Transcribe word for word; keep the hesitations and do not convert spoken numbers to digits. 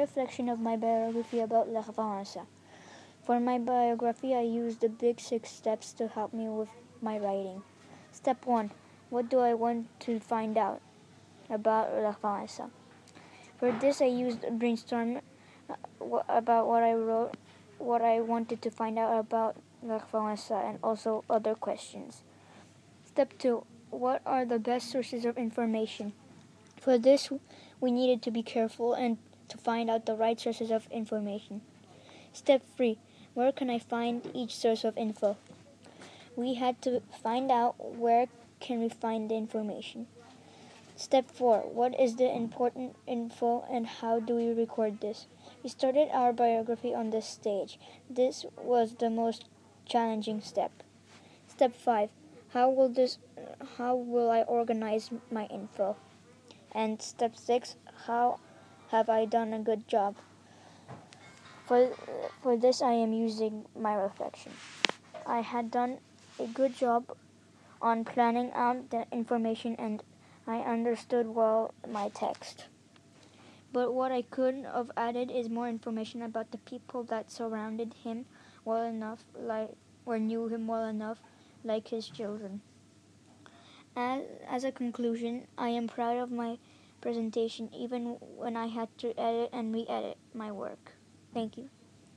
reflection of my biography about Lech Wałęsa. For my biography, I used the big six steps to help me with my writing. Step one. What do I want to find out about Lech Wałęsa? For this, I used a brainstorm about what I wrote, what I wanted to find out about Lech Wałęsa, and also other questions. Step two. What are the best sources of information? For this, we needed to be careful and to find out the right sources of information. Step three. Where can I find each source of info? We had to find out where can we find the information. Step four. What is the important info and how do we record this? We started our biography on this stage. This was the most challenging step. Step five. How will this how will I organize my info? And step six. How have I done a good job? For for this I am using my reflection. I had done a good job on planning out the information and I understood well my text. But what I could have added is more information about the people that surrounded him well enough, like or knew him well enough, like his children. As, as a conclusion, I am proud of my presentation even when I had to edit and re-edit my work. Thank you.